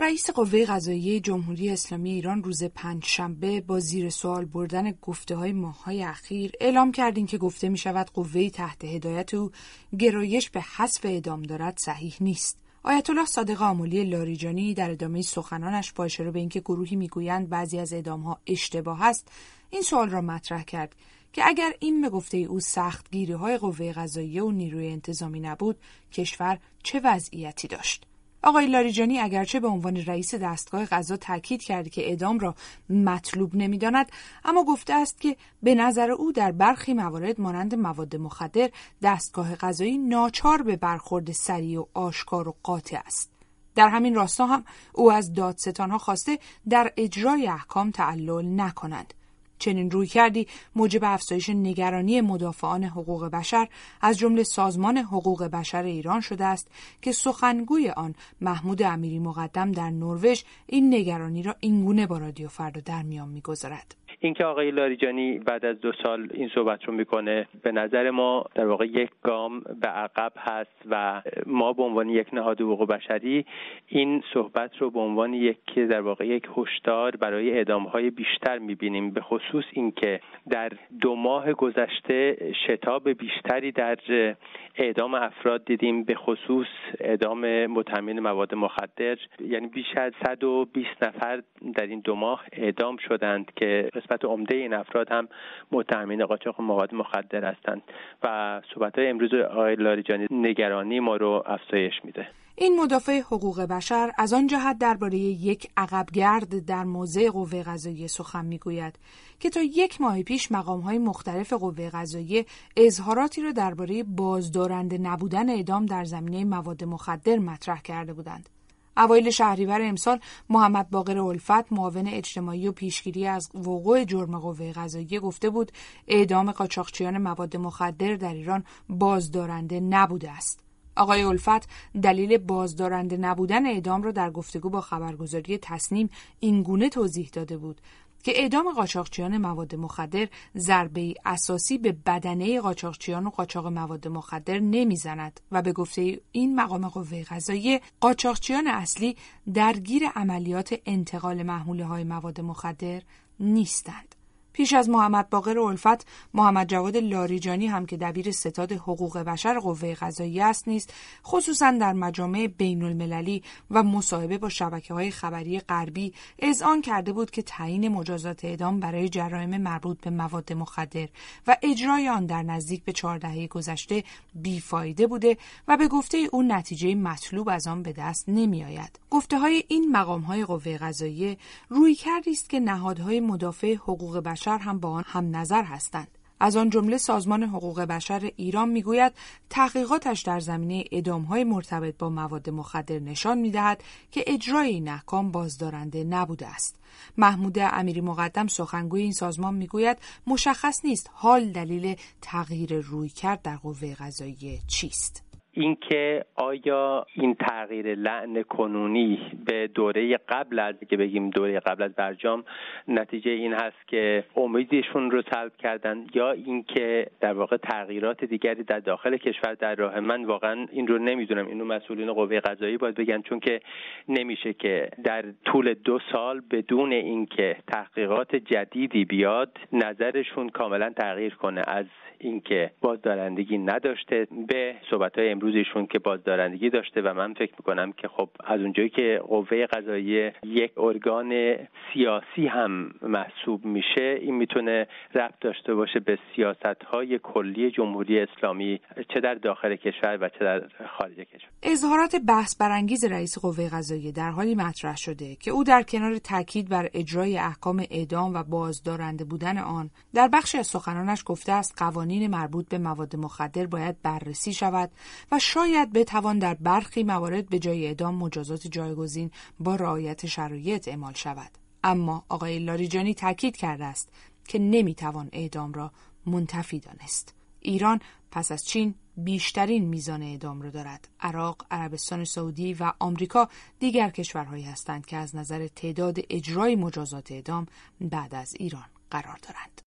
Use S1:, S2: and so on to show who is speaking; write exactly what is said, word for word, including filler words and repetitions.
S1: رئیس قوه قضاییه جمهوری اسلامی ایران روز پنجشنبه با زیر سوال بردن گفته‌های ماه‌های اخیر اعلام کردیم که گفته می‌شود قوه‌ای تحت هدایت او گرایش به حذف اعدام دارد صحیح نیست. آیت الله صادق آملی لاریجانی در ادامه سخنانش با اشاره به اینکه گروهی میگویند بعضی از اعدام‌ها اشتباه است، این سوال را مطرح کرد که اگر این به گفته او سختگیری‌های قوه قضاییه و نیروی انتظامی نبود، کشور چه وضعیتی داشت؟ آقای لاریجانی اگرچه به عنوان رئیس دستگاه قضا تاکید کرد که اعدام را مطلوب نمی‌داند، اما گفته است که به نظر او در برخی موارد مانند مواد مخدر دستگاه قضایی ناچار به برخورد سریع و آشکار و قاطع است. در همین راستا هم او از دادستان‌ها خواسته در اجرای احکام تعلل نکنند. چنین رویکردی موجب افزایش نگرانی مدافعان حقوق بشر از جمله سازمان حقوق بشر ایران شده است که سخنگوی آن محمود امیری مقدم در نروژ این نگرانی را اینگونه با رادیو فردا در میان می‌گذارد.
S2: اینکه آقای لاریجانی بعد از دو سال این صحبت رو میکنه به نظر ما در واقع یک گام به عقب هست و ما به عنوان یک نهاد حقوق بشری این صحبت رو به عنوان یک در واقع یک هشدار برای اعدام‌های بیشتر میبینیم، به خصوص اینکه در دو ماه گذشته شتاب بیشتری در اعدام افراد دیدیم، به خصوص اعدام متهمین مواد مخدر، یعنی بیش از صد و بیست نفر در این دو ماه اعدام شدند که قسمت عمده این افراد هم متهمین قاچاق مواد مخدر هستند و صحبت‌های امروز آقای لاریجانی نگرانی ما رو افزایش میده.
S1: این مدافع حقوق بشر از آن جهت درباره یک عقبگرد در موضع قوه قضاییه سخن میگوید که تا یک ماه پیش مقام‌های مختلف قوه قضاییه اظهاراتی را درباره بازدارنده نبودن اعدام در زمینه مواد مخدر مطرح کرده بودند. اوایل شهریور امسال محمد باقر الفت معاون اجتماعی و پیشگیری از وقوع جرم قوه قضاییه گفته بود اعدام قاچاقچیان مواد مخدر در ایران بازدارنده نبوده است. آقای الفت دلیل بازدارنده نبودن اعدام را در گفتگو با خبرگزاری تصنیم اینگونه توضیح داده بود که اعدام قاچاقچیان مواد مخدر ضربه‌ای اساسی به بدنه قاچاقچیان و قاچاق مواد مخدر نمیزند و به گفته این مقام قوه قضاییه قاچاقچیان اصلی درگیر عملیات انتقال محموله‌های مواد مخدر نیستند. پیش از محمد باقر الفت، محمد جواد لاریجانی هم که دبیر ستاد حقوق بشر قوه قضاییه است نیز خصوصا در مجامع بین المللی و مصاحبه با شبکه‌های خبری غربی اذعان کرده بود که تعیین مجازات اعدام برای جرایم مربوط به مواد مخدر و اجرای آن در نزدیک به چهار دهه گذشته بیفایده بوده و به گفته او نتیجه مطلوب از آن به دست نمی‌آید. گفته‌های این مقام‌های قوه قضاییه رویکردی است که نهادهای مدافع حقوق بشر هم با آن هم نظر هستند. از آن جمله سازمان حقوق بشر ایران میگوید تحقیقاتش در زمینه اعدام‌های مرتبط با مواد مخدر نشان می‌دهد که اجرای این احکام بازدارنده نبوده است. محمود امیری مقدم سخنگوی این سازمان میگوید مشخص نیست حال دلیل تغییر رویکرد در قوه قضاییه چیست.
S2: اینکه آیا این تغییر لعن کنونی به دوره قبل از که بگیم دوره قبل از برجام نتیجه این هست که امیدشون رو سلب کردن یا اینکه در واقع تغییرات دیگری در داخل کشور در راه، من واقعا این رو نمیدونم. اینو مسئولین قوه قضاییه باید بگن، چون که نمیشه که در طول دو سال بدون اینکه تحقیقات جدیدی بیاد نظرشون کاملا تغییر کنه از اینکه بازدارندگی نداشته به صحبت‌های امروزشون که بازدارندگی داشته. و من فکر می‌کنم که خب از اونجایی که قوه قضاییه یک ارگان سیاسی هم محسوب میشه، این میتونه ربط داشته باشه به سیاست‌های کلی جمهوری اسلامی چه در داخل کشور و چه در خارج کشور.
S1: اظهارات بحث برانگیز رئیس قوه قضاییه در حالی مطرح شده که او در کنار تاکید بر اجرای احکام اعدام و بازدارنده بودن آن در بخشی از سخنانش گفته است قوانین مربوط به مواد مخدر باید بررسی شود و شاید بتوان در برخی موارد به جای اعدام مجازات جایگزین با رعایت شرایط اعمال شود. اما آقای لاریجانی تاکید کرده است که نمیتوان اعدام را منتفی دانست. ایران پس از چین بیشترین میزان اعدام را دارد. عراق، عربستان سعودی و آمریکا دیگر کشورهایی هستند که از نظر تعداد اجرای مجازات اعدام بعد از ایران قرار دارند.